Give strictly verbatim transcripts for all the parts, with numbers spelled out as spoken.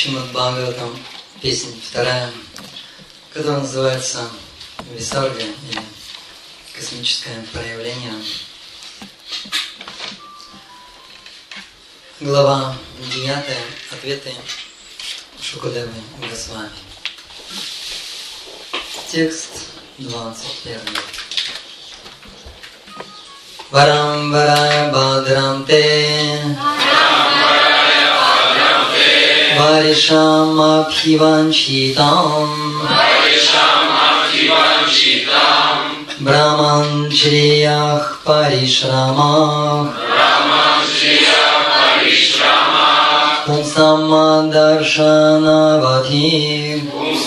Шримад Бхагаватам, песня вторая, которая называется Висарга, или космическое проявление. Глава девятая. Ответы Шукадевы Госвами. Текст двадцать первый. Варам варая бадранте Варишам абхиванчитам Браманчриях паришрамах Пунсамадаршанавати.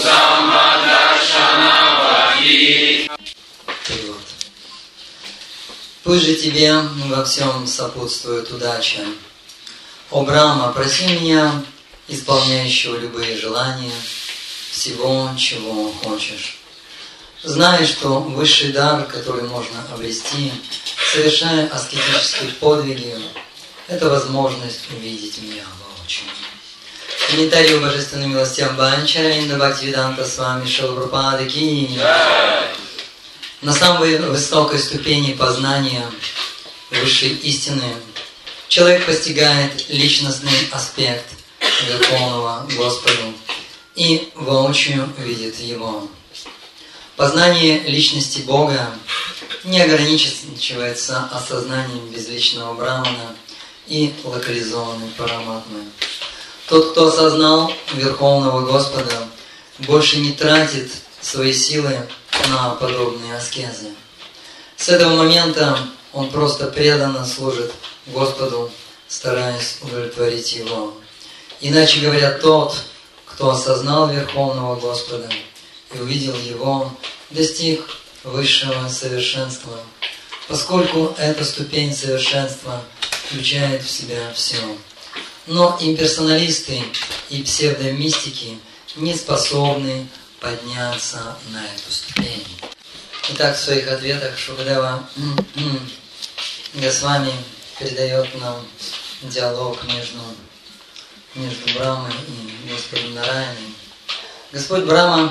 Перевод. Пусть же тебе во всем сопутствует удача. О Брахма, проси меня, исполняющего любые желания, всего, чего хочешь. Знай, что высший дар, который можно обрести, совершая аскетические подвиги, это возможность увидеть меня воочию. Комментарий божественной милости Банчара Бхактивиданта Свами Шрила Прабхупады Ки. На самой высокой ступени познания высшей истины человек постигает личностный аспект Верховного Господа и воочию видит Его. Познание личности Бога не ограничивается осознанием безличного Брахмана и локализованной Параматмы. Тот, кто осознал Верховного Господа, больше не тратит свои силы на подобные аскезы. С этого момента он просто преданно служит Господу, стараясь удовлетворить Его. Иначе говоря, тот, кто осознал Верховного Господа и увидел Его, достиг высшего совершенства, поскольку эта ступень совершенства включает в себя все. Но имперсоналисты и псевдомистики не способны подняться на эту ступень. Итак, в своих ответах Шукадева Госвами передает нам диалог между, между Брахмой и Господом Нараяной. Господь Брахма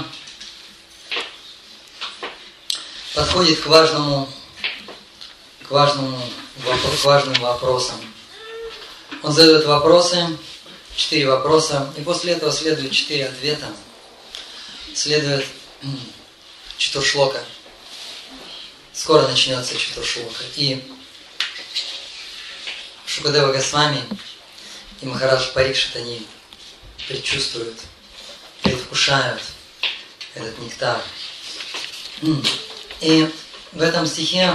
подходит к важному, к важному, к важным вопросам. Он задает вопросы, четыре вопроса, и после этого следует четыре ответа. Следует Чатуршлока. Скоро начнется Чатуршлока. И Шукадева Госвами и Махарадж Парикшит, они предчувствуют, предвкушают этот нектар. И в этом стихе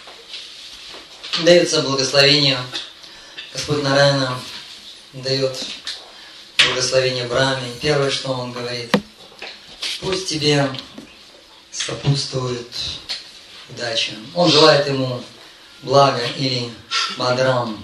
дается благословение. Господь Нараяна дает благословение Брахме. Первое, что он говорит: пусть тебе сопутствует удача. Он желает ему блага или мадрам.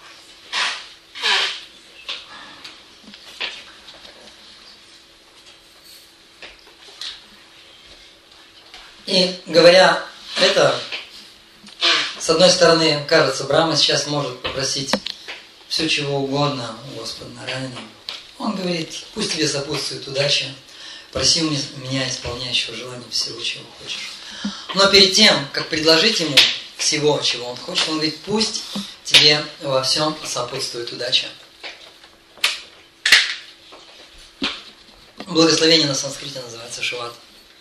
И говоря это, с одной стороны, кажется, Брахма сейчас может попросить все, чего угодно у Господа Нараяны. Он говорит: пусть тебе сопутствует удача, проси меня, исполняющего желания, всего, чего хочешь. Но перед тем, как предложить ему всего, чего он хочет, он говорит: пусть тебе во всем сопутствует удача. Благословение на санскрите называется шиват.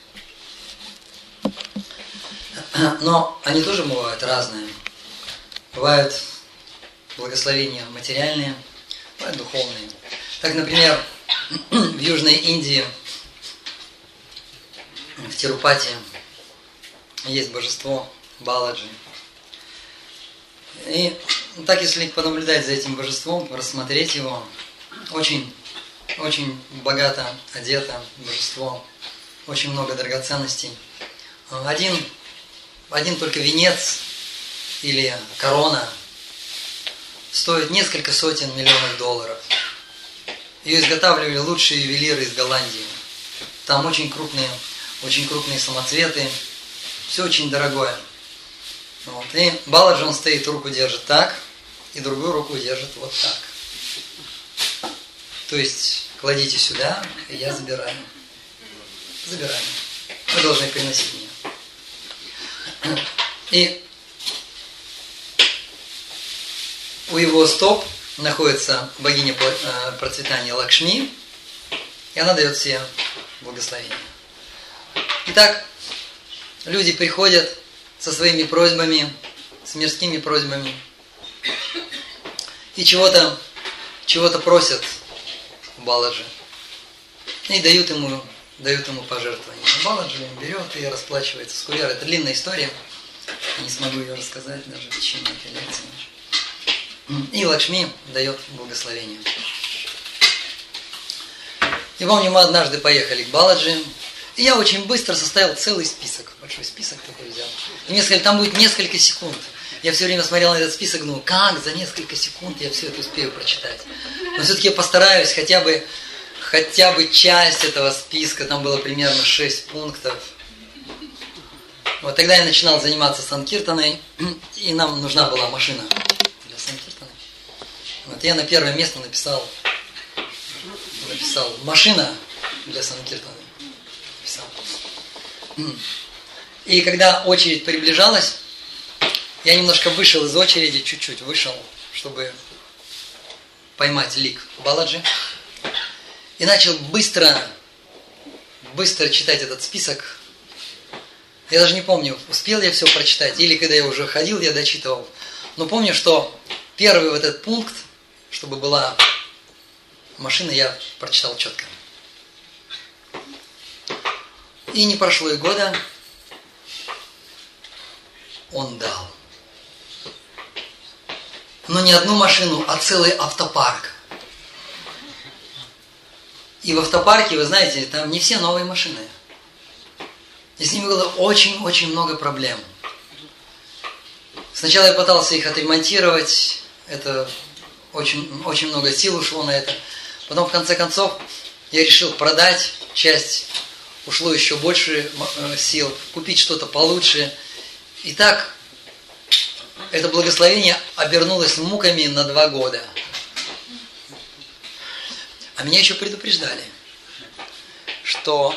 Но они тоже бывают разные. Бывают благословения материальные, бывают духовные. Так, например, в Южной Индии, в Тирупати, есть божество Баладжи. И так, если понаблюдать за этим божеством, рассмотреть его, очень, очень богато одето божество, очень много драгоценностей. Один Один только венец или корона стоит несколько сотен миллионов долларов. Ее изготавливали лучшие ювелиры из Голландии. Там очень крупные, очень крупные самоцветы. Все очень дорогое. Вот. И Баладжи, он стоит, руку держит так, и другую руку держит вот так. То есть кладите сюда, и я забираю. Забираю. Вы должны приносить мне. И у его стоп находится богиня процветания Лакшми, и она дает все благословения. Итак, люди приходят со своими просьбами, с мирскими просьбами, и чего-то чего-то просят у Баладжи, и дают ему, дают ему пожертвования. Баладжи берет и расплачивается с курьером. Это длинная история, не смогу ее рассказать даже в течение этой лекции. И Лакшми дает благословение. И помню, мы однажды поехали к Баладжи, и я очень быстро составил целый список, большой список такой взял. И мне сказали, там будет несколько секунд. Я все время смотрел на этот список, думал, как за несколько секунд я все это успею прочитать. Но все-таки я постараюсь хотя бы, хотя бы часть этого списка, там было примерно шесть пунктов. Вот тогда я начинал заниматься санкиртаной, и нам нужна была машина для санкиртаны. Вот я на первое место написал, написал машина для санкиртаны. Написал. И когда очередь приближалась, я немножко вышел из очереди, чуть-чуть вышел, чтобы поймать лик Баладжи. И начал быстро, быстро читать этот список. Я даже не помню, успел я все прочитать, или когда я уже ходил, я дочитывал. Но помню, что первый вот этот пункт, чтобы была машина, я прочитал четко. И не прошло и года, он дал. Но не одну машину, а целый автопарк. И в автопарке, вы знаете, там не все новые машины. И с ними было очень-очень много проблем. Сначала я пытался их отремонтировать, это очень, очень много сил ушло на это. Потом, в конце концов, я решил продать часть, ушло еще больше сил, купить что-то получше. И так это благословение обернулось муками на два года. А меня еще предупреждали, что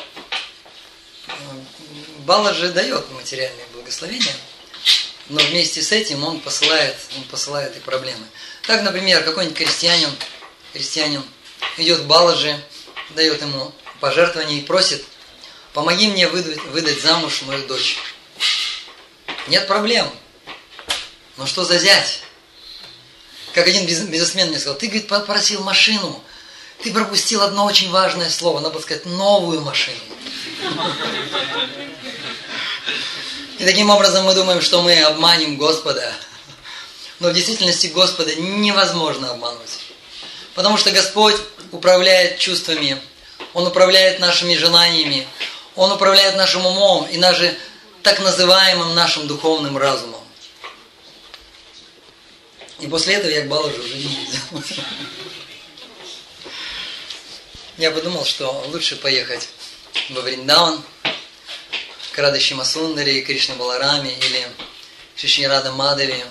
Баладжи дает материальные благословения, но вместе с этим он посылает, он посылает и проблемы. Так, например, какой-нибудь крестьянин, крестьянин идет к Баладжи, дает ему пожертвование и просит, помоги мне выдать, выдать замуж мою дочь. Нет проблем. Но что за зять? Как один бизнесмен мне сказал, ты, говорит, попросил машину, ты пропустил одно очень важное слово, надо было сказать новую машину. И таким образом мы думаем, что мы обманем Господа. Но в действительности Господа невозможно обмануть. Потому что Господь управляет чувствами, Он управляет нашими желаниями, Он управляет нашим умом и даже так называемым нашим духовным разумом. И после этого я к Баладжи уже не ездил. Я подумал, что лучше поехать во Вриндаван, к Радhe Шьямасундари, Кришне Балараме или Шри Рада Мадхави,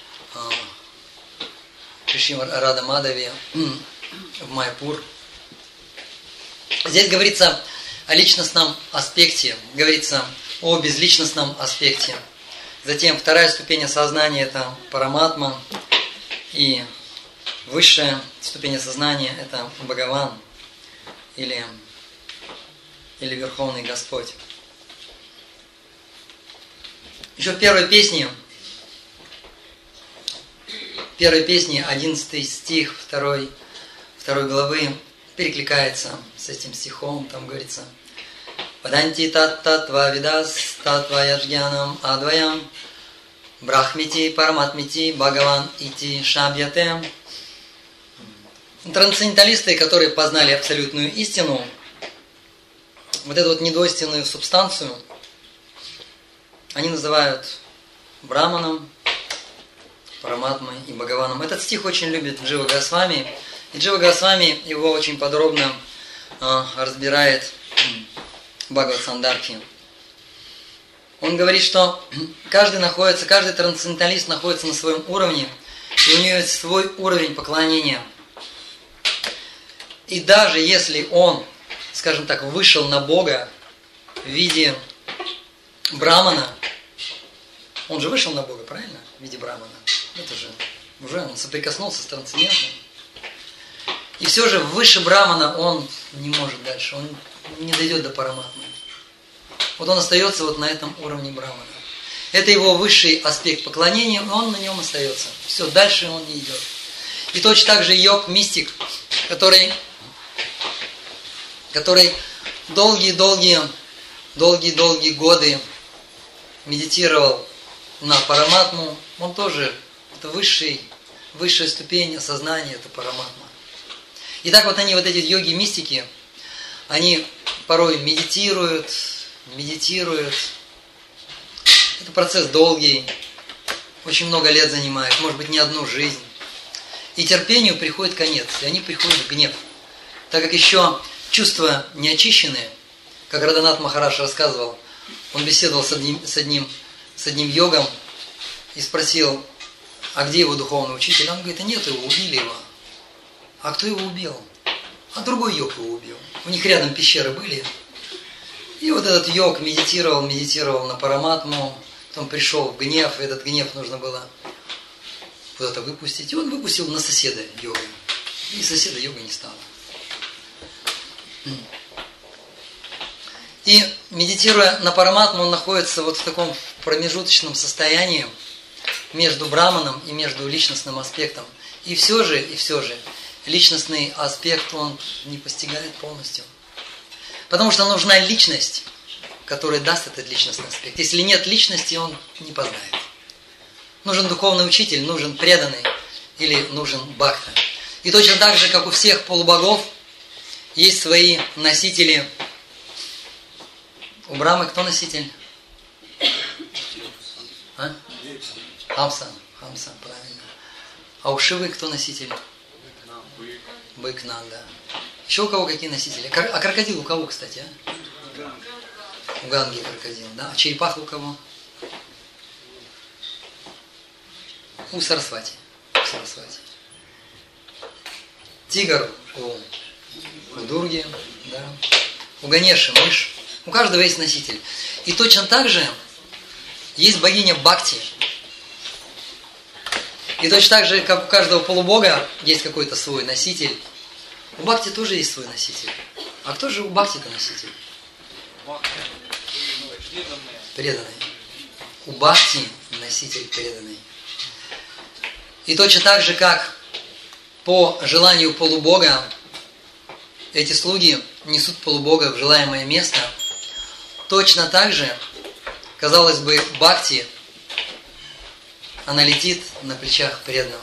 Шри Рада Мадхави в Майяпур. Здесь говорится о личностном аспекте, говорится о безличностном аспекте. Затем вторая ступень осознания – это Параматма, и высшая ступень осознания – это Бхагаван или, или Верховный Господь. Еще в первой песне, в первой песне, одиннадцатый стих второй, второй главы перекликается с этим стихом, там говорится «Паданти тат-татва видас татва яджьянам адваям брахмити параматмити бхагаван ити шабьяте». Трансценденталисты, которые познали абсолютную истину, вот эту вот недвойственную субстанцию, они называют Браманом, Параматмой и Бхагаваном. Этот стих очень любит Джива Госвами, и Джива Госвами его очень подробно э, разбирает в Бхагават-сандарке. Он говорит, что каждый находится, каждый трансценденталист находится на своем уровне, и у него есть свой уровень поклонения. И даже если он, скажем так, вышел на Бога в виде брамана, он же вышел на Бога, правильно? В виде брамана. Это же уже он соприкоснулся с трансцендентным. И все же выше брамана он не может дальше, он не дойдет до параматмы. Вот он остается вот на этом уровне брамана. Это его высший аспект поклонения, он на нем остается. Все, дальше он не идет. И точно так же йог-мистик, который, который долгие-долгие, долгие-долгие годы медитировал на параматму, он тоже, это высший, высшая ступень осознания, это параматма. И так вот они, вот эти йоги-мистики, они порой медитируют, медитируют. Это процесс долгий, очень много лет занимает, может быть, не одну жизнь. И терпению приходит конец, и они приходят в гнев. Так как еще чувства не очищенные, как Радханат Махарадж рассказывал, он беседовал с одним, с одним, с одним йогом и спросил, а где его духовный учитель? Он говорит, а нет его, убили его. А кто его убил? А другой йог его убил. У них рядом пещеры были. И вот этот йог медитировал, медитировал на параматму, потом пришел в гнев, и этот гнев нужно было куда-то выпустить. И он выпустил на соседа йога. И соседа йога не стало. И медитируя на параматму, он находится вот в таком промежуточном состоянии между браманом и между личностным аспектом. И все же, и все же, личностный аспект он не постигает полностью. Потому что нужна личность, которая даст этот личностный аспект. Если нет личности, он не познает. Нужен духовный учитель, нужен преданный или нужен бхакта. И точно так же, как у всех полубогов, есть свои носители. У Брамы кто носитель? А? Хамса. Хамса, правильно. А у Шивы кто носитель? Бык, Нанда. Еще у кого какие носители? А крокодил у кого, кстати? А? У Ганги крокодил, да? А черепаха у кого? У Сарасвати. У Сарасвати. Тигр у, у Дурги, да? У Ганеши мышь. У каждого есть носитель. И точно так же есть богиня Бхакти. И точно так же, как у каждого полубога есть какой-то свой носитель, у Бхакти тоже есть свой носитель. А кто же у Бхакти-то носитель? Преданный. У Бхакти носитель преданный. И точно так же, как по желанию полубога эти слуги несут полубога в желаемое место, точно так же, казалось бы, Бхакти, она летит на плечах преданного.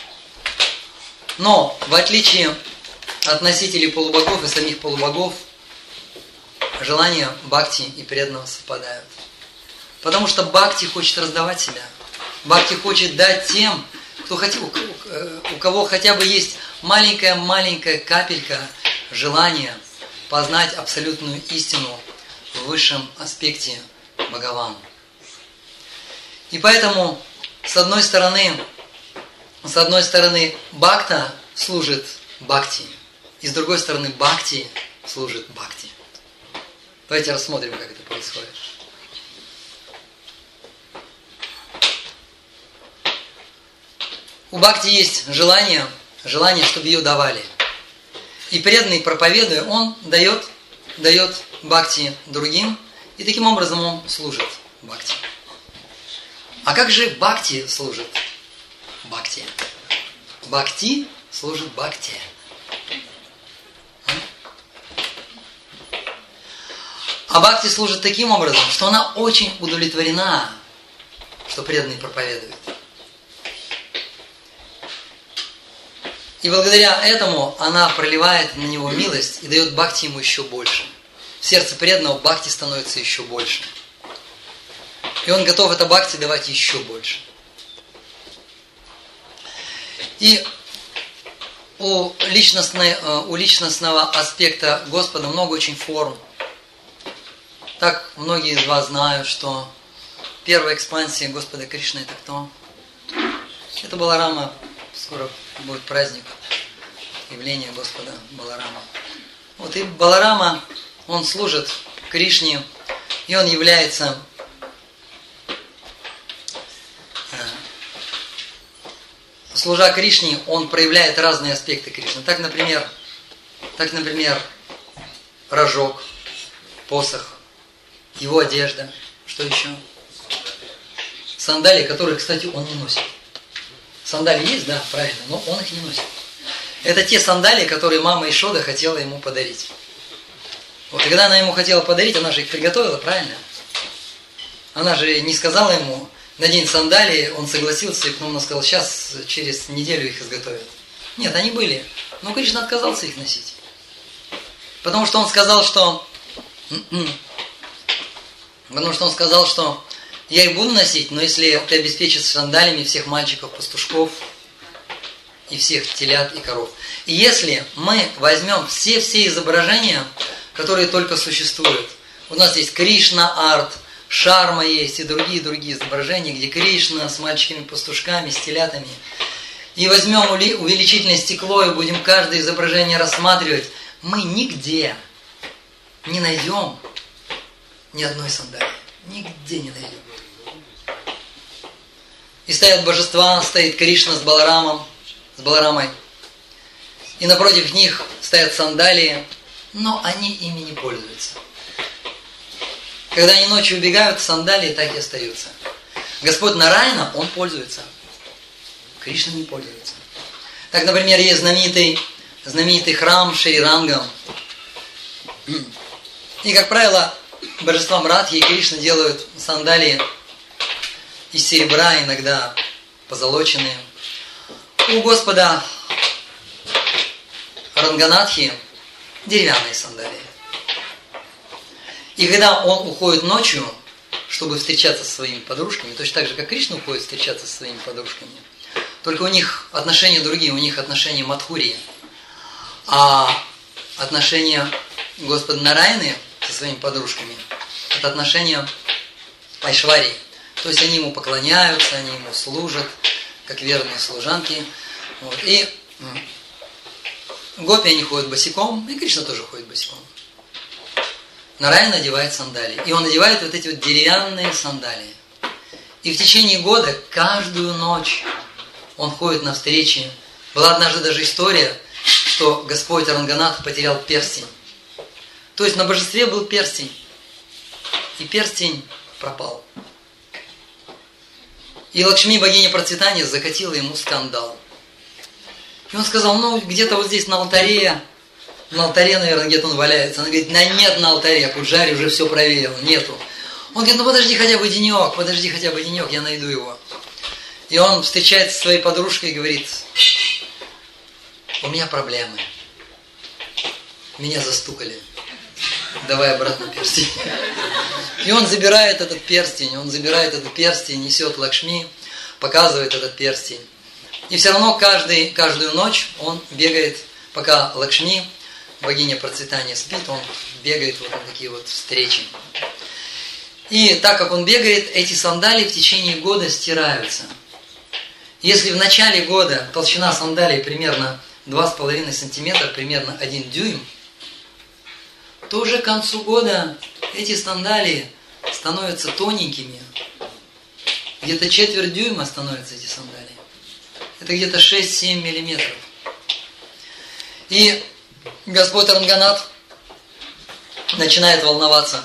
Но, в отличие от носителей полубогов и самих полубогов, желания Бхакти и преданного совпадают. Потому что Бхакти хочет раздавать себя. Бхакти хочет дать тем, кто хотел, у кого хотя бы есть маленькая-маленькая капелька желания познать абсолютную истину в высшем аспекте Бхагаван. И поэтому, с одной стороны, с одной стороны, Бхакта служит Бхакти, и с другой стороны, Бхакти служит Бхакти. Давайте рассмотрим, как это происходит. У Бхакти есть желание, желание, чтобы ее давали. И преданный, проповедуя, он дает, дает Бхакти другим, и таким образом он служит Бхакти. А как же Бхакти служит Бхакти? Бхакти служит Бхакти. А Бхакти служит таким образом, что она очень удовлетворена, что преданный проповедует. И благодаря этому она проливает на него милость и дает Бхакти ему еще больше. В сердце преданного Бхакти становится еще больше. И он готов это Бхакти давать еще больше. И у, личностной, у личностного аспекта Господа много очень форм. Так многие из вас знают, что первая экспансия Господа Кришны это кто? Это Баларама. Скоро будет праздник явление Господа Баларама. Вот и Баларама, он служит Кришне, и он является служа Кришне, он проявляет разные аспекты Кришны. Так, например, так, например, рожок, посох, его одежда, что еще? Сандалии, которые, кстати, он не носит. Сандалии есть, да, правильно, но он их не носит. Это те сандалии, которые мама Ишода хотела ему подарить. Вот, и когда она ему хотела подарить, она же их приготовила, правильно? Она же не сказала ему: надень сандалии, он согласился, и потом он сказал: сейчас, через неделю их изготовят. Нет, они были, но Кришна отказался их носить. Потому что он сказал, что... Потому что он сказал, что я их буду носить, но если ты обеспечишь сандалиями всех мальчиков, пастушков и всех телят и коров. И если мы возьмем все-все изображения, которые только существуют. У нас есть Кришна-арт, Шарма есть и другие-другие изображения, где Кришна с мальчиками-пастушками, с телятами. И возьмем увеличительное стекло и будем каждое изображение рассматривать. Мы нигде не найдем ни одной сандалии. Нигде не найдем. И стоят божества, стоит Кришна с Баларамом, с Баларамой. И напротив них стоят сандалии, но они ими не пользуются. Когда они ночью убегают, сандалии так и остаются. Господь Нараяна, он пользуется. Кришна не пользуется. Так, например, есть знаменитый, знаменитый храм Шри-Рангам. И, как правило, божествам Радхи и Кришна делают сандалии из серебра, иногда позолоченные. У Господа Ранганатхи деревянные сандалии. И когда он уходит ночью, чтобы встречаться со своими подружками, точно так же, как Кришна уходит встречаться со своими подружками, только у них отношения другие, у них отношения Мадхурии. А отношения Господа Нараяны со своими подружками – это отношения Айшварии. То есть они ему поклоняются, они ему служат, как верные служанки. Вот. И гопи, они ходят босиком, и Кришна тоже ходит босиком. Нараяна надевает сандалии. И он надевает вот эти вот деревянные сандалии. И в течение года, каждую ночь, он ходит на встречи. Была однажды даже история, что Господь Ранганатх потерял перстень. То есть на божестве был перстень. И перстень пропал. И Лакшми, богиня процветания, закатила ему скандал. И он сказал: ну, где-то вот здесь на алтаре, на алтаре, наверное, где-то он валяется. Она говорит: да нет на алтаре, Пуджари уже все проверил, нету. Он говорит: ну подожди хотя бы денек, подожди хотя бы денек, я найду его. И он встречается со своей подружкой и говорит: у меня проблемы. Меня застукали. Давай обратно перстень. И он забирает этот перстень, он забирает этот перстень, несет Лакшми, показывает этот перстень. И все равно каждый, каждую ночь он бегает, пока Лакшми, богиня процветания, спит, он бегает вот на такие вот встречи. И так как он бегает, эти сандалии в течение года стираются. Если в начале года толщина сандалий примерно два с половиной сантиметра, примерно один дюйм, то уже к концу года эти сандалии становятся тоненькими. Где-то четверть дюйма становятся эти сандалии. Это где-то шесть-семь миллиметров. И Господь Ранганатх начинает волноваться.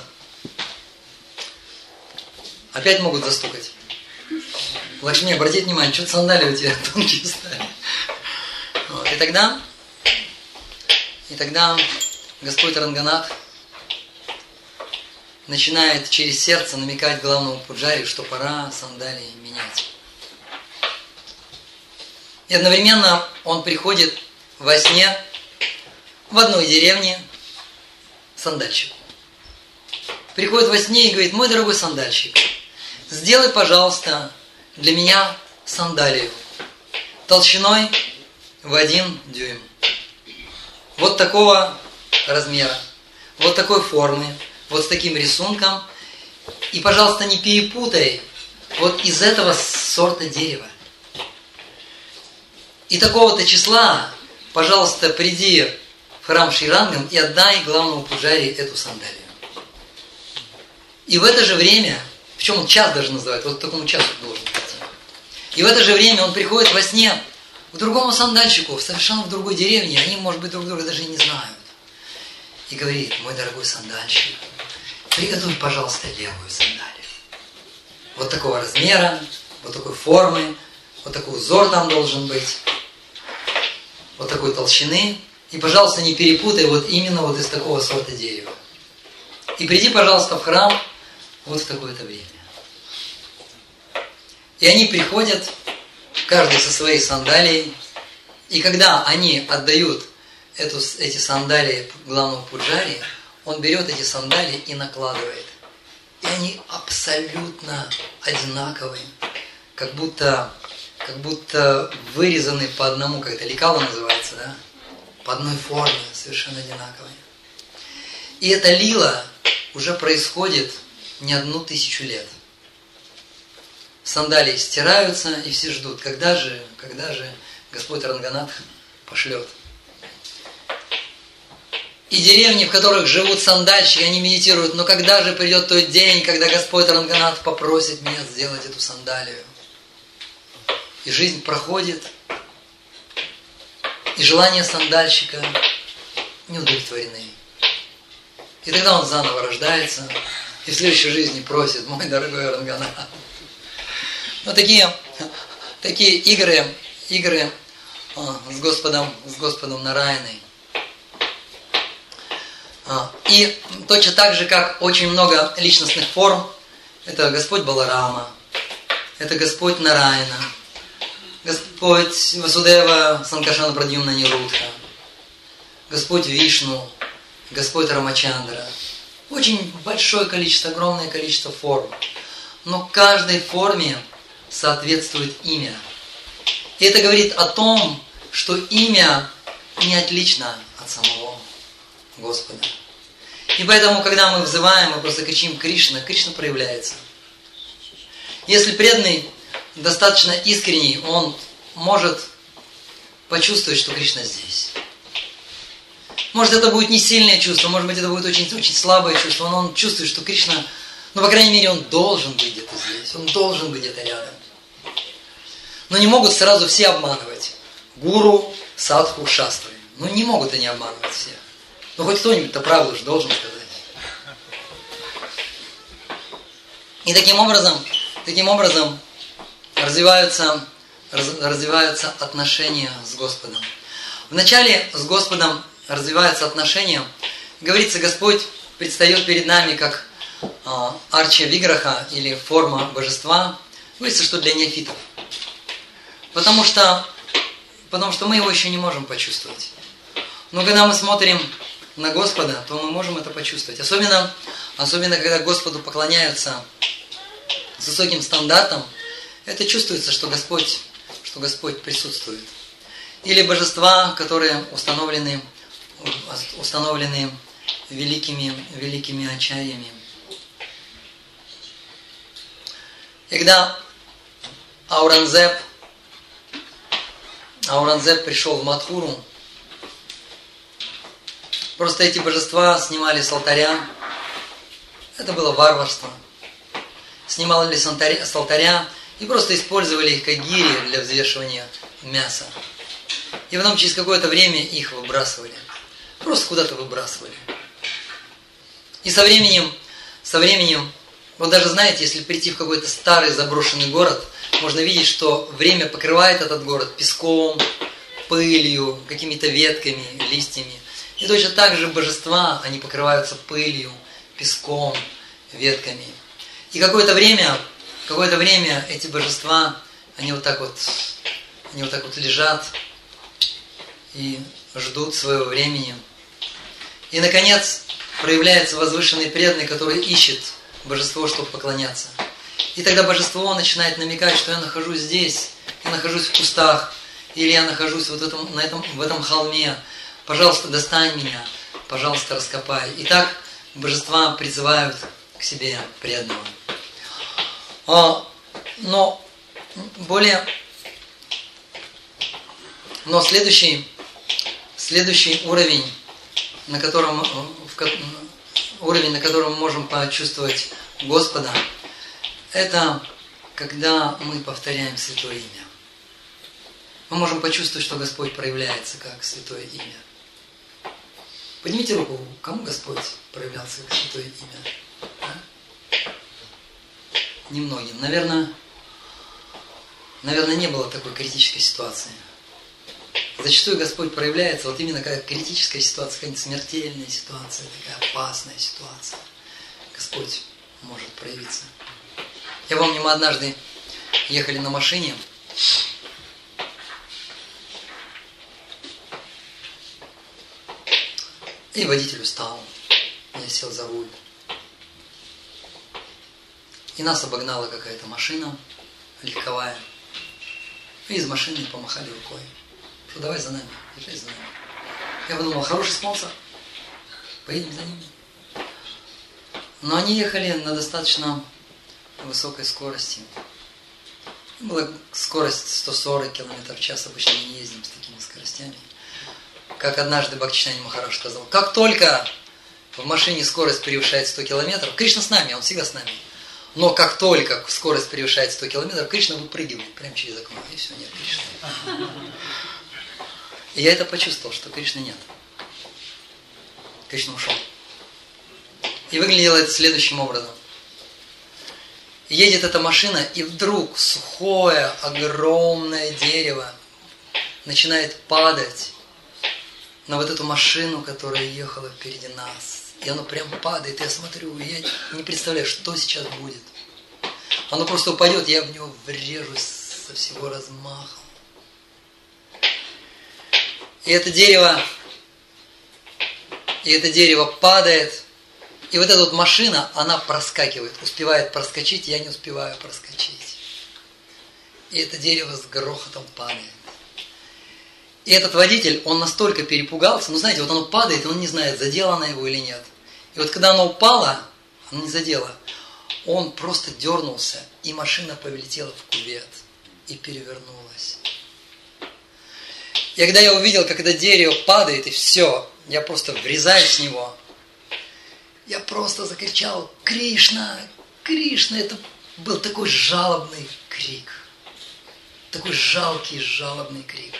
Опять могут застукать. Лакшми, обратите внимание, что-то сандалии у тебя тонкие стали. Вот. И тогда, и тогда Господь Ранганатх начинает через сердце намекать главному пуджари, что пора сандалии менять. И одновременно он приходит во сне в одной деревне сандальщик. Приходит во сне и говорит: мой дорогой сандальщик, сделай, пожалуйста, для меня сандалию толщиной в один дюйм. Вот такого размера, вот такой формы, вот с таким рисунком. И, пожалуйста, не перепутай, вот из этого сорта дерева. И такого-то числа, пожалуйста, приди в храм Шрирангам и отдай главному пуджари эту сандалию. И в это же время, причем он час даже называет, вот к такому часу должен прийти. И в это же время он приходит во сне к другому сандальщику, в совершенно в другой деревне, они, может быть, друг друга даже и не знают. И говорит: мой дорогой сандальщик, приготовь, пожалуйста, левую сандалию. Вот такого размера, вот такой формы, вот такой узор там должен быть, вот такой толщины. И, пожалуйста, не перепутай вот именно вот из такого сорта дерева. И приди, пожалуйста, в храм вот в такое-то время. И они приходят, каждый со своей сандалией, и когда они отдают эту, эти сандалии главному пуджари, он берет эти сандалии и накладывает. И они абсолютно одинаковые, как будто, как будто вырезаны по одному, как это лекало называется, да? По одной форме, совершенно одинаковые. И эта лила уже происходит не одну тысячу лет. Сандалии стираются, и все ждут, когда же, когда же Господь Ранганатх пошлет. И деревни, в которых живут сандальщики, они медитируют: но когда же придет тот день, когда Господь Ранганатх попросит меня сделать эту сандалию? И жизнь проходит, и желания сандальщика не удовлетворены. И тогда он заново рождается, и в следующей жизни просит: мой дорогой Ранганатх. Вот такие, такие игры, игры с Господом, с Господом Нараяной. И точно так же, как очень много личностных форм, это Господь Баларама, это Господь Нараяна, Господь Васудева Санкашана Прадьюмна Нирудха, Господь Вишну, Господь Рамачандра. Очень большое количество, огромное количество форм. Но каждой форме соответствует имя. И это говорит о том, что имя не отлично от самого Господа. И поэтому, когда мы взываем, мы просто кричим Кришна, Кришна проявляется. Если преданный достаточно искренний, он может почувствовать, что Кришна здесь. Может, это будет не сильное чувство, может быть, это будет очень, очень слабое чувство, но он чувствует, что Кришна, ну, по крайней мере, он должен быть где-то здесь, он должен быть где-то рядом. Но не могут сразу все обманывать. Гуру, садху, шастры. Ну, не могут они обманывать всех. Ну, хоть кто-нибудь-то правду же должен сказать. И таким образом, таким образом развиваются, раз, развиваются отношения с Господом. Вначале с Господом развиваются отношения. Говорится, Господь предстает перед нами как э, арча виграха или форма божества. Говорится, что для неофитов. Потому что, потому что мы его еще не можем почувствовать. Но когда мы смотрим на Господа, то мы можем это почувствовать. Особенно, особенно когда Господу поклоняются с высоким стандартом, это чувствуется, что Господь, что Господь присутствует. Или божества, которые установлены, установлены великими, великими ачарьями. И когда Ауранзеб, Ауранзеб пришел в Мадхуру, просто эти божества снимали с алтаря. Это было варварство. Снимали с алтаря и просто использовали их как гири для взвешивания мяса. И потом через какое-то время их выбрасывали. Просто куда-то выбрасывали. И со временем, со временем, вот даже знаете, если прийти в какой-то старый заброшенный город, можно видеть, что время покрывает этот город песком, пылью, какими-то ветками, листьями. И точно так же божества, они покрываются пылью, песком, ветками. И какое-то время, какое-то время эти божества, они вот так вот, они вот так вот лежат и ждут своего времени. И, наконец, проявляется возвышенный преданный, который ищет божество, чтобы поклоняться. И тогда божество начинает намекать, что я нахожусь здесь, я нахожусь в кустах, или я нахожусь вот в этом, на этом, в этом холме. Пожалуйста, достань меня, пожалуйста, раскопай. И так божества призывают к себе преданного. Но более, но следующий, Следующий уровень, на котором, в, уровень, на котором мы можем почувствовать Господа, это когда мы повторяем Святое Имя. Мы можем почувствовать, что Господь проявляется как Святое Имя. Поднимите руку, кому Господь проявлялся как Святое Имя? А? Немногим. Наверное, наверное, не было такой критической ситуации. Зачастую Господь проявляется вот именно как критическая ситуация, какая-нибудь смертельная ситуация, такая опасная ситуация. Господь может проявиться. Я помню, мы однажды ехали на машине, и водитель устал. Я сел за руль. И нас обогнала какая-то машина легковая. И из машины помахали рукой. Что давай за нами, езжай за нами. Я подумал, хороший спонсор. Поедем за ними. Но они ехали на достаточно высокой скорости. Была скорость сто сорок километров в час. Обычно мы не ездим с такими скоростями. Как однажды Бхактичайнья Махарадж сказал, как только в машине скорость превышает сто километров, Кришна с нами, он всегда с нами. Но как только скорость превышает сто километров, Кришна выпрыгивает прямо через окно. И все, нет Кришны. И я это почувствовал, что Кришны нет. Кришна ушел. И выглядело это следующим образом. Едет эта машина, и вдруг сухое, огромное дерево начинает падать на вот эту машину, которая ехала впереди нас. И оно прям падает, и я смотрю, и я не представляю, что сейчас будет. Оно просто упадет, я в него врежусь со всего размаха. И это дерево, и это дерево падает, и вот эта вот машина, она проскакивает, успевает проскочить, я не успеваю проскочить. И это дерево с грохотом падает. И этот водитель, он настолько перепугался, ну знаете, вот оно падает, и он не знает, задело оно его или нет. И вот когда оно упало, оно не задело, он просто дернулся, и машина полетела в кювет и перевернулась. И когда я увидел, как это дерево падает, и все, я просто врезаюсь в него, я просто закричал: «Кришна! Кришна!» Это был такой жалобный крик. Такой жалкий, жалобный крик.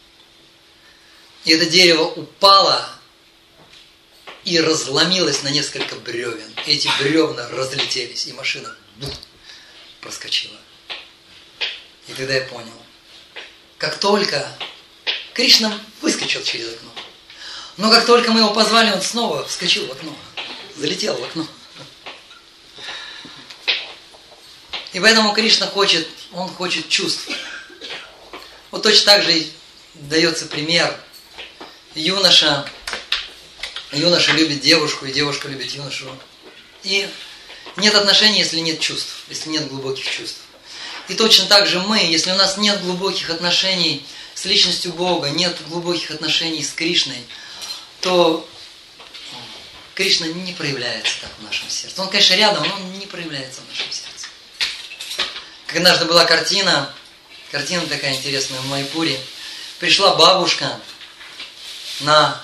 И это дерево упало и разломилось на несколько бревен. И эти бревна разлетелись, и машина бух, проскочила. И тогда я понял, как только Кришна выскочил через окно, но как только мы его позвали, он снова вскочил в окно, залетел в окно. И поэтому Кришна хочет, он хочет чувств. Вот точно так же дается пример. Юноша, юноша любит девушку, и девушка любит юношу. И нет отношений, если нет чувств, если нет глубоких чувств. И точно так же мы, если у нас нет глубоких отношений с личностью Бога, нет глубоких отношений с Кришной, то Кришна не проявляется так в нашем сердце. Он, конечно, рядом, но он не проявляется в нашем сердце. Как однажды была картина, картина такая интересная в Майпуре. Пришла бабушка на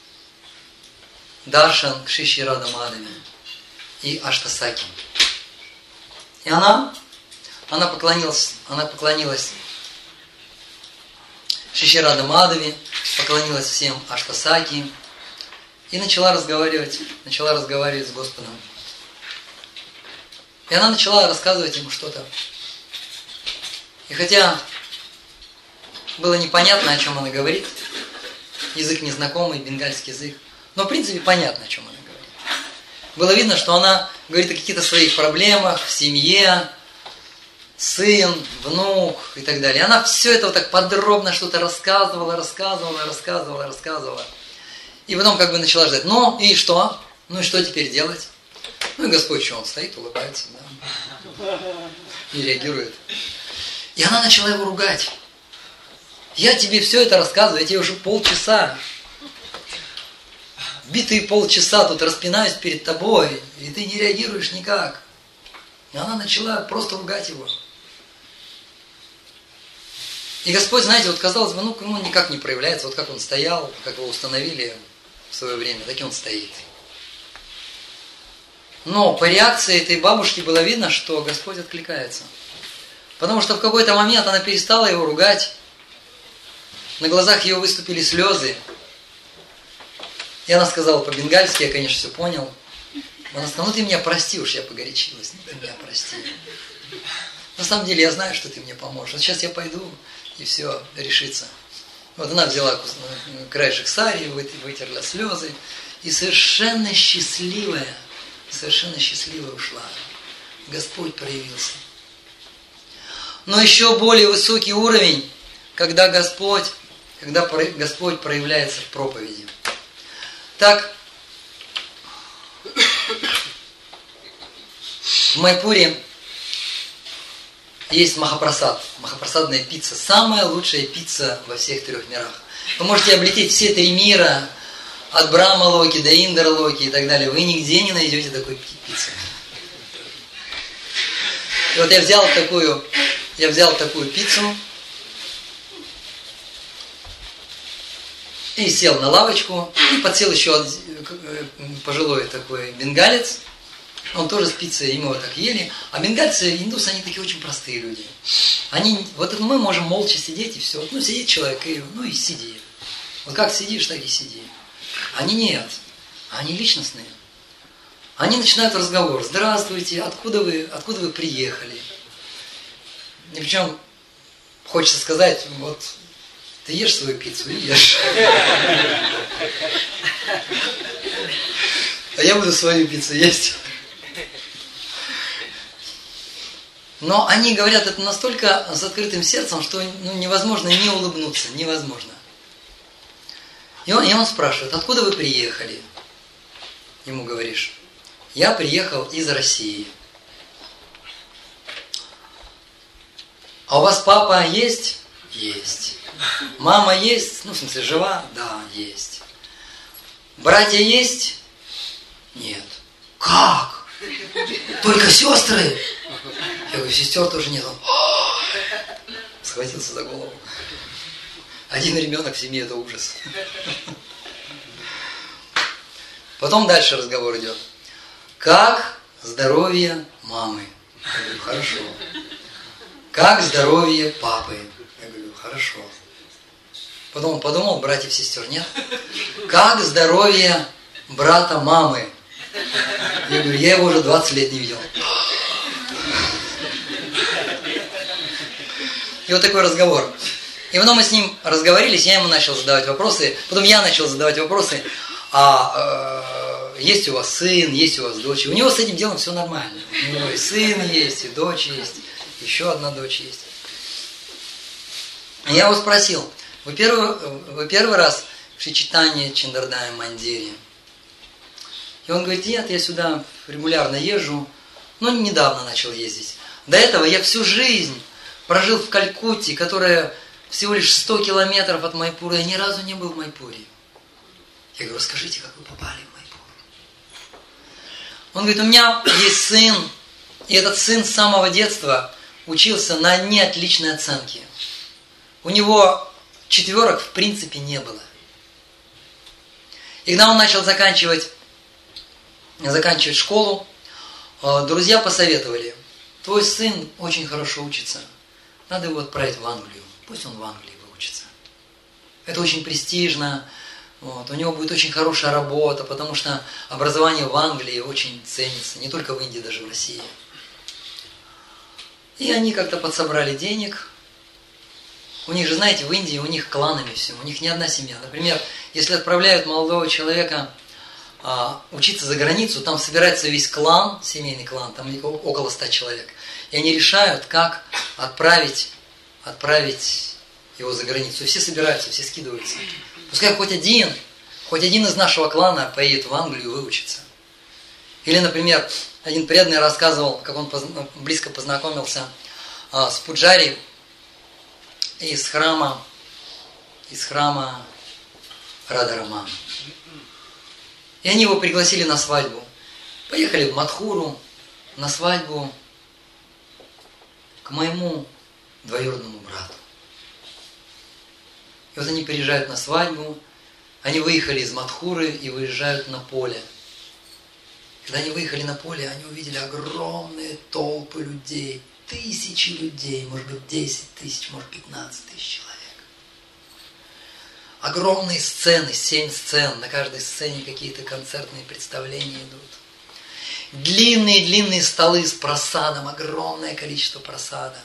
даршан к Шри Рада Мадхаве и Аштасаки. И она, она поклонилась, она поклонилась Шри Рада Мадхаве, поклонилась всем Аштасаки и начала разговаривать, начала разговаривать с Господом. И она начала рассказывать ему что-то. И хотя было непонятно, о чем она говорит, язык незнакомый, бенгальский язык, но в принципе понятно, о чем она говорит. Было видно, что она говорит о каких-то своих проблемах в семье, сын, внук и так далее. Она все это вот так подробно что-то рассказывала, рассказывала, рассказывала, рассказывала. И потом как бы начала ждать. Ну и что? Ну и что теперь делать? Ну и Господь, что он стоит, улыбается, да? Не реагирует. И она начала его ругать. Я тебе все это рассказываю, я тебе уже полчаса, битые полчаса тут распинаюсь перед тобой, и ты не реагируешь никак. И она начала просто ругать его. И Господь, знаете, вот казалось бы, ну, ну никак не проявляется, вот как он стоял, как его установили в свое время, так и он стоит. Но по реакции этой бабушки было видно, что Господь откликается. Потому что в какой-то момент она перестала его ругать, на глазах ее выступили слезы. И она сказала по-бенгальски, я, конечно, все понял. Она сказала, ну ты меня прости уж, я погорячилась, ну ты меня прости. На самом деле я знаю, что ты мне поможешь. Вот сейчас я пойду, и все решится. Вот она взяла краешек сари, вытерла слезы, и совершенно счастливая, совершенно счастливая ушла. Господь проявился. Но еще более высокий уровень, когда Господь, когда Господь проявляется в проповеди. Так, в Майпуре есть Махапрасад, Махапрасадная пицца, самая лучшая пицца во всех трех мирах. Вы можете облететь все три мира, от Брахма-локи до Индра-локи и так далее. Вы нигде не найдете такой пиццы. И вот я взял такую, я взял такую пиццу и сел на лавочку, и подсел еще пожилой такой бенгалец. Он тоже с пиццей, ему вот так ели. А бенгальцы, индусы, они такие очень простые люди. Они, вот мы можем молча сидеть и все. Вот, ну, сидит человек, и, ну и сиди. Вот как сидишь, так и сиди. Они нет. Они личностные. Они начинают разговор. Здравствуйте, откуда вы, откуда вы приехали? И причем, хочется сказать, вот, ты ешь свою пиццу и ешь. А я буду свою пиццу есть. Но они говорят это настолько с открытым сердцем, что ну, невозможно не улыбнуться, невозможно. И он, и он спрашивает, откуда вы приехали? Ему говоришь, я приехал из России. А у вас папа есть? Есть. Мама есть? Ну, в смысле, жива? Да, есть. Братья есть? Нет. Как? Только сестры? Я говорю, сестер тоже нет. Он схватился за голову. Один ребенок в семье – это ужас. Потом дальше разговор идет. Как здоровье мамы? Я говорю, хорошо. Как здоровье папы? Я говорю, хорошо. Потом он подумал, братьев, сестер нет. Как здоровье брата мамы? Я говорю, я его уже двадцать лет не видел. И вот такой разговор. И потом мы с ним разговорились, я ему начал задавать вопросы, потом я начал задавать вопросы, а э, есть у вас сын, есть у вас дочь. У него с этим делом все нормально. У него и сын есть, и дочь есть, еще одна дочь есть. И я его спросил, вы первый, вы первый раз в Шри-Чайтанье Чиндардая Мандире? И он говорит, нет, я сюда регулярно езжу, но недавно начал ездить. До этого я всю жизнь прожил в Калькутте, которая всего лишь сто километров от Майпура. Я ни разу не был в Майпуре. Я говорю, скажите, как вы попали в Майпур? Он говорит, у меня есть сын, и этот сын с самого детства учился на одни отличные оценки. У него четверок в принципе не было. И когда он начал заканчивать, заканчивать школу, друзья посоветовали, твой сын очень хорошо учится, надо его отправить в Англию. Пусть он в Англии выучится. Это очень престижно. Вот. У него будет очень хорошая работа, потому что образование в Англии очень ценится. Не только в Индии, даже в России. И они как-то подсобрали денег. У них же, знаете, в Индии у них кланами все. У них не одна семья. Например, если отправляют молодого человека а, учиться за границу, там собирается весь клан, семейный клан, там около ста человек. И они решают, как отправить отправить его за границу. И все собираются, все скидываются. Пускай хоть один, хоть один из нашего клана поедет в Англию и выучится. Или, например, один преданный рассказывал, как он позна- близко познакомился а, с Пуджари из храма, из храма Радарамана. И они его пригласили на свадьбу. Поехали в Мадхуру на свадьбу к моему двоюродному брату. И вот они приезжают на свадьбу, они выехали из Мадхуры и выезжают на поле. Когда они выехали на поле, они увидели огромные толпы людей, тысячи людей, может быть десять тысяч, может пятнадцать тысяч человек. Огромные сцены, семь сцен, на каждой сцене какие-то концертные представления идут. Длинные-длинные столы с просадом, огромное количество просада.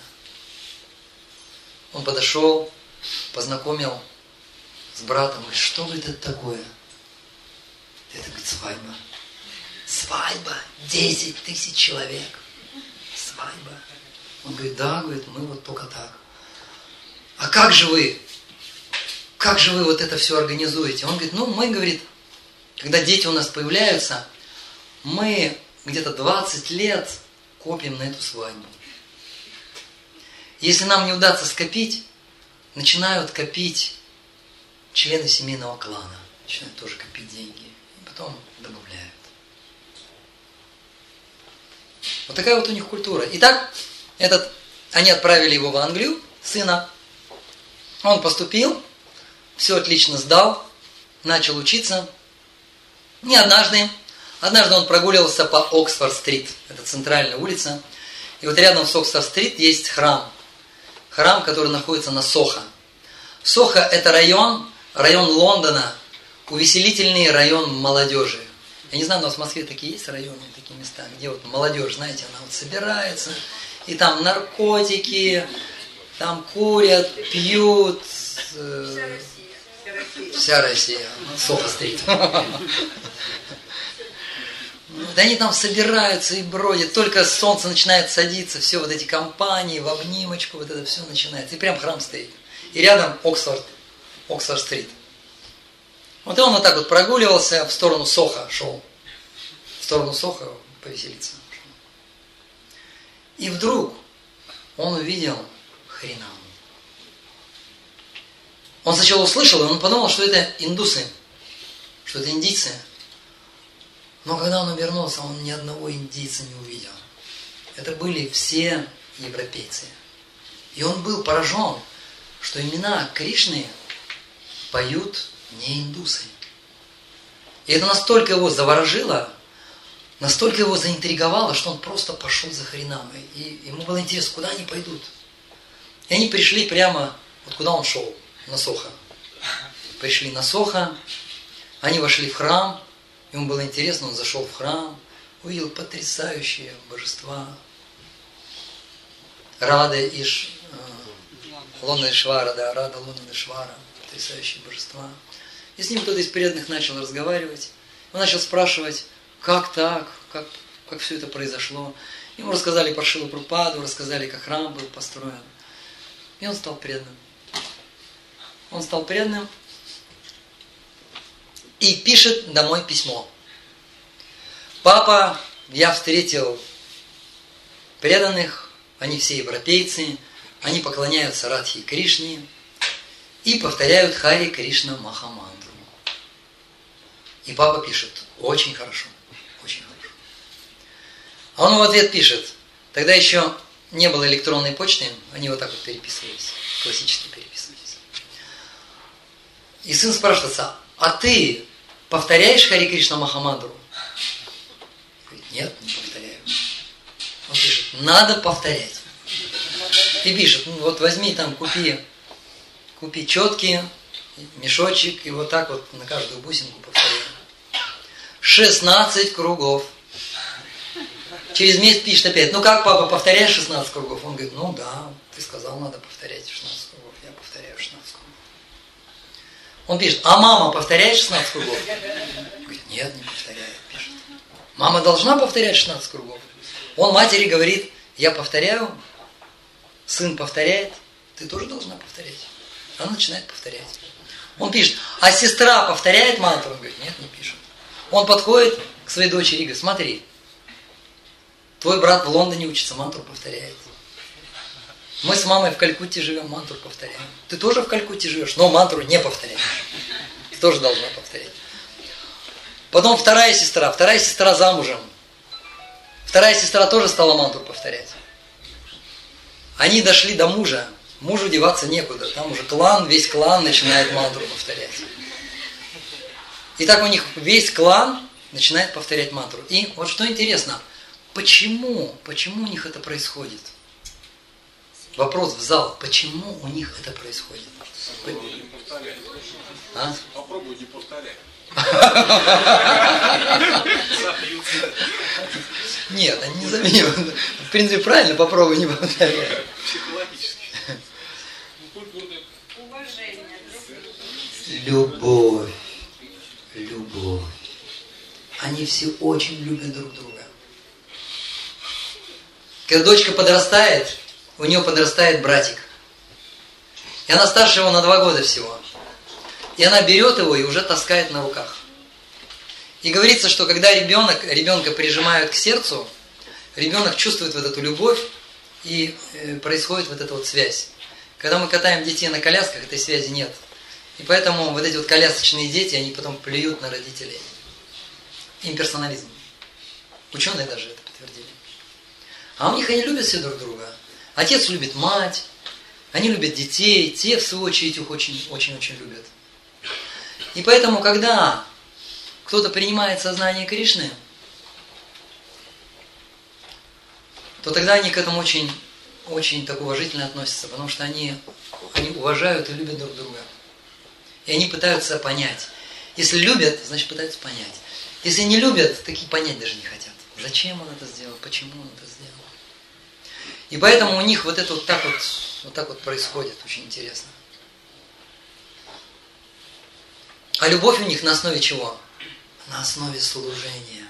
Он подошел, познакомил с братом, говорит, что говорит, это такое? Это, говорит, свадьба. Свадьба, десять тысяч человек. Свадьба. Он говорит, да, говорит, мы вот только так. А как же вы? Как же вы вот это все организуете? Он говорит, ну мы, говорит, когда дети у нас появляются, мы где-то двадцать лет копим на эту свадьбу. Если нам не удастся скопить, начинают копить члены семейного клана. Начинают тоже копить деньги. И потом добавляют. Вот такая вот у них культура. Итак, этот, они отправили его в Англию, сына. Он поступил, все отлично сдал, начал учиться. И однажды, однажды он прогуливался по Оксфорд-стрит. Это центральная улица. И вот рядом с Оксфорд-стрит есть храм. Храм, который находится на Сохо. Сохо – это район, район Лондона, увеселительный район молодежи. Я не знаю, у нас в Москве такие есть районы, такие места, где вот молодежь, знаете, она вот собирается, и там наркотики, там курят, пьют. Э, вся Россия. Сохо-стрит. Да они там собираются и бродят. Только солнце начинает садиться, все вот эти компании в обнимочку, вот это все начинается. И прям храм стоит. И рядом Оксфорд, Оксфорд-стрит. Вот и он вот так вот прогуливался, в сторону Сохо шел. В сторону Сохо повеселиться. И вдруг он увидел Харинаму. Он сначала услышал, и он подумал, что это индусы, что это индийцы. Но когда он обернулся, он ни одного индийца не увидел. Это были все европейцы. И он был поражен, что имена Кришны поют не индусы. И это настолько его заворожило, настолько его заинтриговало, что он просто пошел за Харинамой. И ему было интересно, куда они пойдут. И они пришли прямо, вот куда он шел, на Сохо. Пришли на Сохо, они вошли в храм. Ему было интересно, он зашел в храм, увидел потрясающие божества. Рада Иш, э, Лонанишвара, да, Рада Лонанишвара, потрясающие божества. И с ним кто-то из преданных начал разговаривать. Он начал спрашивать, как так, как, как все это произошло. Ему рассказали про Шрилу Прабхупаду, рассказали, как храм был построен. И он стал преданным. Он стал преданным. И пишет домой письмо. Папа, я встретил преданных, они все европейцы, они поклоняются Радхе и Кришне и повторяют Хари Кришна Махамантру. И папа пишет, очень хорошо, очень хорошо. А он в ответ пишет, тогда еще не было электронной почты, они вот так вот переписывались, классически переписывались. И сын спрашивает отца, а ты повторяешь Хари Кришна Махамантру? Говорит, нет, не повторяю. Он пишет, надо повторять. И пишет, ну вот возьми там, купи, купи четки, мешочек, и вот так вот на каждую бусинку повторяй. шестнадцать кругов. Через месяц пишет опять, ну как, папа, повторяешь шестнадцать кругов? Он говорит, ну да, ты сказал, надо повторять шестнадцать кругов. Я повторяю шестнадцать кругов. Он пишет, а мама повторяет шестнадцать кругов? Говорит, нет, не повторяет, пишет. Мама должна повторять шестнадцать кругов. Он матери говорит, я повторяю, сын повторяет, ты тоже должна повторять. Она начинает повторять. Он пишет, а сестра повторяет мантру? Он говорит, нет, не пишет. Он подходит к своей дочери и говорит, смотри, твой брат в Лондоне учится, мантру повторяет. Мы с мамой в Калькутте живем, мантру повторяем. Ты тоже в Калькутте живешь, но мантру не повторяешь. Ты тоже должна повторять. Потом вторая сестра, вторая сестра замужем. Вторая сестра тоже стала мантру повторять. Они дошли до мужа. мужу деваться некуда. Там уже клан, весь клан начинает мантру повторять. И так у них весь клан начинает повторять мантру. И вот что интересно, почему, почему у них это происходит? Вопрос в зал, почему у них это происходит? А? Попробуй не повторять. Нет, они не забьют. В принципе, правильно, попробуй не повторять. Психологически. Уважение. Любовь. Любовь. Они все очень любят друг друга. Когда дочка подрастает, у нее подрастает братик. И она старше его на два года всего. И она берет его и уже таскает на руках. И говорится, что когда ребенок, ребенка прижимают к сердцу, ребенок чувствует вот эту любовь, и э, происходит вот эта вот связь. Когда мы катаем детей на колясках, этой связи нет. И поэтому вот эти вот колясочные дети, они потом плюют на родителей. Имперсонализм. Ученые даже это подтвердили. А у них они любят все друг друга. Отец любит мать, они любят детей, те в свою очередь их очень-очень-очень любят. И поэтому, когда кто-то принимает сознание Кришны, то тогда они к этому очень, очень так уважительно относятся, потому что они, они уважают и любят друг друга. И они пытаются понять. Если любят, значит пытаются понять. Если не любят, такие понять даже не хотят. Зачем он это сделал, почему он это сделал. И поэтому у них вот это вот так вот, вот так вот происходит, очень интересно. А любовь у них на основе чего? На основе служения.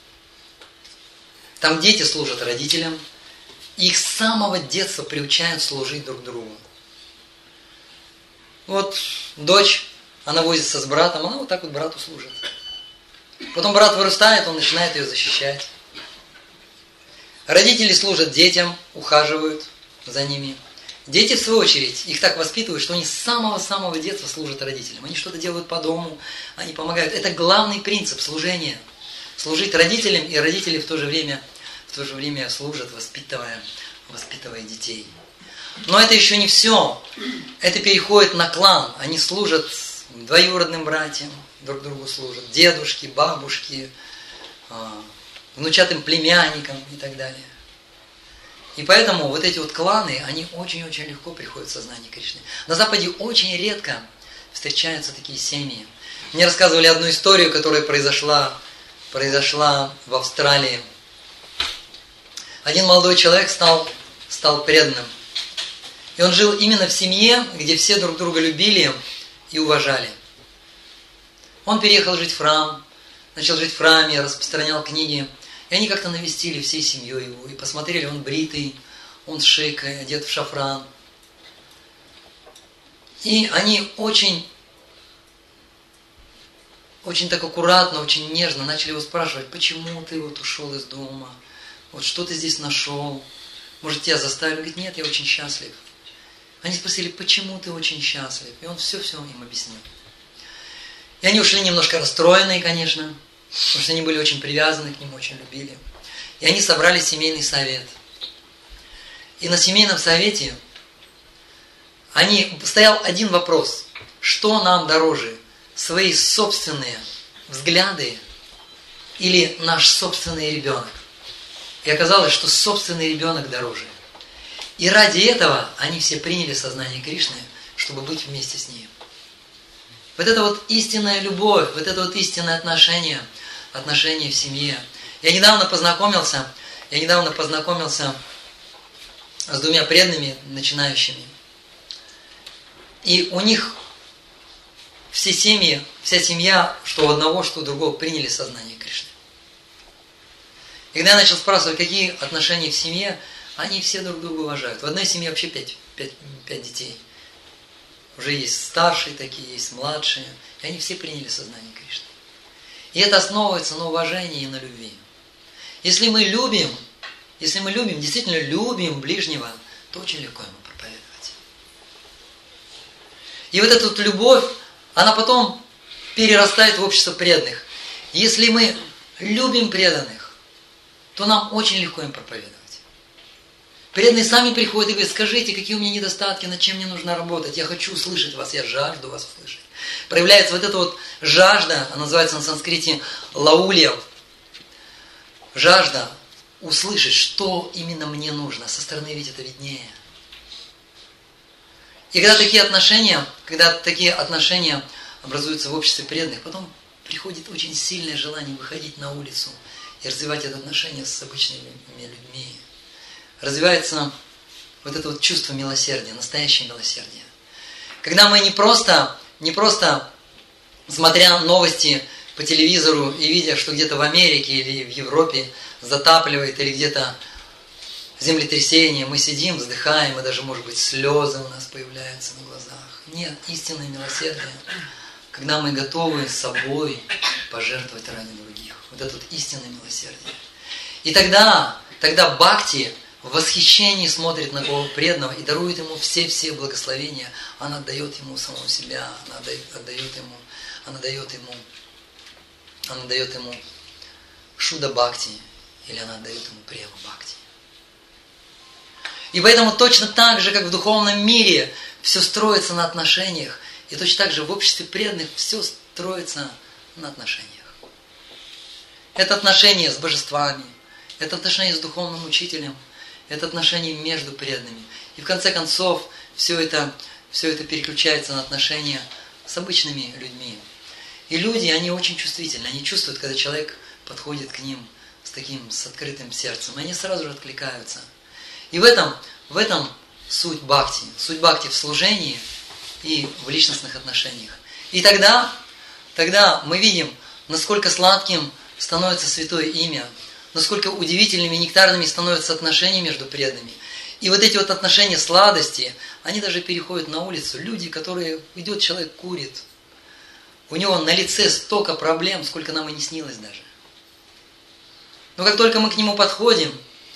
Там дети служат родителям, и их с самого детства приучают служить друг другу. Вот дочь, она возится с братом, она вот так вот брату служит. Потом брат вырастает, он начинает ее защищать. Родители служат детям, ухаживают за ними. Дети, в свою очередь, их так воспитывают, что они с самого-самого детства служат родителям. Они что-то делают по дому, они помогают. Это главный принцип служения. Служить родителям, и родители в то же время, в то же время служат, воспитывая, воспитывая детей. Но это еще не все. Это переходит на клан. Они служат двоюродным братьям, друг другу служат. Дедушки, бабушки, внучатым племянникам и так далее. И поэтому вот эти вот кланы, они очень-очень легко приходят в сознание Кришны. На Западе очень редко встречаются такие семьи. Мне рассказывали одну историю, которая произошла, произошла в Австралии. Один молодой человек стал, стал преданным. И он жил именно в семье, где все друг друга любили и уважали. Он переехал жить в храм, начал жить в храме, распространял книги. И они как-то навестили всей семьей его. И посмотрели, он бритый, он с шейкой, одет в шафран. И они очень, очень так аккуратно, очень нежно начали его спрашивать, почему ты вот ушел из дома? Вот что ты здесь нашел? Может, тебя заставили? Он говорит, нет, я очень счастлив. Они спросили, почему ты очень счастлив? И он все-все им объяснил. И они ушли немножко расстроенные, конечно. Потому что они были очень привязаны к нему, очень любили. И они собрали семейный совет. И на семейном совете они, стоял один вопрос. Что нам дороже? Свои собственные взгляды или наш собственный ребенок? И оказалось, что собственный ребенок дороже. И ради этого они все приняли сознание Кришны, чтобы быть вместе с ним. Вот это вот истинная любовь, вот это вот истинное отношение, отношения в семье. Я недавно познакомился, я недавно познакомился с двумя преданными начинающими. И у них все семьи, вся семья, что у одного, что у другого, приняли сознание Кришны. И когда я начал спрашивать, какие отношения в семье, они все друг друга уважают. В одной семье вообще пять, пять, пять детей. Уже есть старшие такие, есть младшие. И они все приняли сознание Кришны. И это основывается на уважении и на любви. Если мы любим, если мы любим, действительно любим ближнего, то очень легко ему проповедовать. И вот эта вот любовь, она потом перерастает в общество преданных. Если мы любим преданных, то нам очень легко им проповедовать. Преданные сами приходят и говорят: скажите, какие у меня недостатки, над чем мне нужно работать, я хочу услышать вас, я жажду вас услышать. Проявляется вот эта вот жажда, она называется на санскрите лаулья, жажда услышать, что именно мне нужно. Со стороны ведь это виднее. И когда такие отношения, когда такие отношения образуются в обществе преданных, потом приходит очень сильное желание выходить на улицу и развивать это отношение с обычными людьми. Развивается вот это вот чувство милосердия, настоящее милосердие. Когда мы не просто, не просто смотря новости по телевизору и видя, что где-то в Америке или в Европе затапливает, или где-то землетрясение, мы сидим, вздыхаем, и даже, может быть, слезы у нас появляются на глазах. Нет, истинное милосердие, когда мы готовы собой пожертвовать ради других. Вот это вот истинное милосердие. И тогда, тогда бхакти в восхищении смотрит на кого преданного и дарует ему все-все благословения. Она отдает ему самого себя, она отдает, отдает ему, она дает ему, она дает ему шуда бхакти, или она отдает ему према бхакти. И поэтому точно так же, как в духовном мире все строится на отношениях, и точно так же в обществе преданных все строится на отношениях. Это отношения с божествами, это отношения с духовным учителем, это отношения между преданными. И в конце концов все это, все это переключается на отношения с обычными людьми. И люди, они очень чувствительны, они чувствуют, когда человек подходит к ним с таким, с открытым сердцем, и они сразу же откликаются. И в этом, в этом суть бхакти, суть бхакти в служении и в личностных отношениях. И тогда, тогда мы видим, насколько сладким становится святое имя, насколько удивительными, нектарными становятся отношения между преданными. И вот эти вот отношения сладости, они даже переходят на улицу. Люди, которые, идет человек, курит, у него на лице столько проблем, сколько нам и не снилось даже. Но как только мы к нему подходим,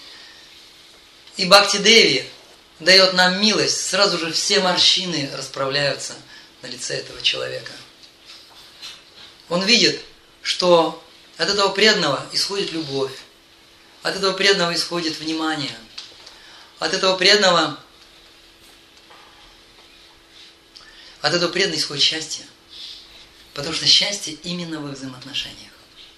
и Бхакти Деви дает нам милость, сразу же все морщины расправляются на лице этого человека. Он видит, что от этого преданного исходит любовь, от этого преданного исходит внимание, от этого преданного, от этого преданного исходит счастье. Потому что счастье именно в их взаимоотношениях.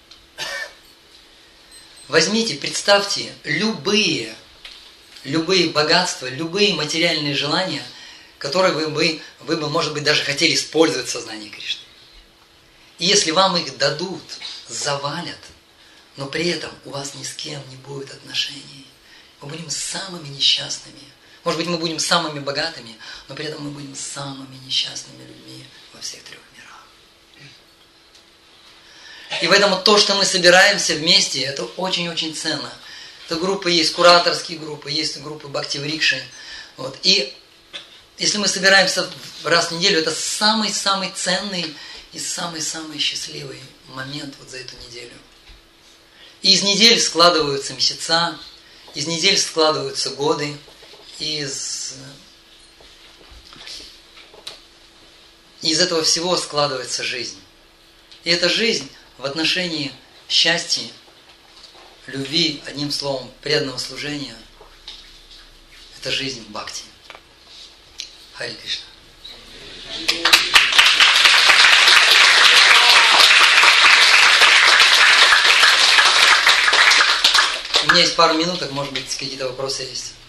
Возьмите, представьте любые, любые богатства, любые материальные желания, которые вы бы, вы бы, может быть, даже хотели использовать в сознании Кришны. И если вам их дадут, завалят, но при этом у вас ни с кем не будет отношений, мы будем самыми несчастными. Может быть, мы будем самыми богатыми, но при этом мы будем самыми несчастными людьми во всех трех мирах. И поэтому то, что мы собираемся вместе, это очень-очень ценно. Это группы есть, кураторские группы, есть группы Бхакти-врикши. Вот. И если мы собираемся раз в неделю, это самый-самый ценный и самый-самый счастливый момент вот за эту неделю. И из недель складываются месяца, из недель складываются годы, из, из этого всего складывается жизнь. И эта жизнь в отношении счастья, любви, одним словом, преданного служения, это жизнь в бхакти. Харе Кришна. У меня есть пару минуток, может быть, какие-то вопросы есть.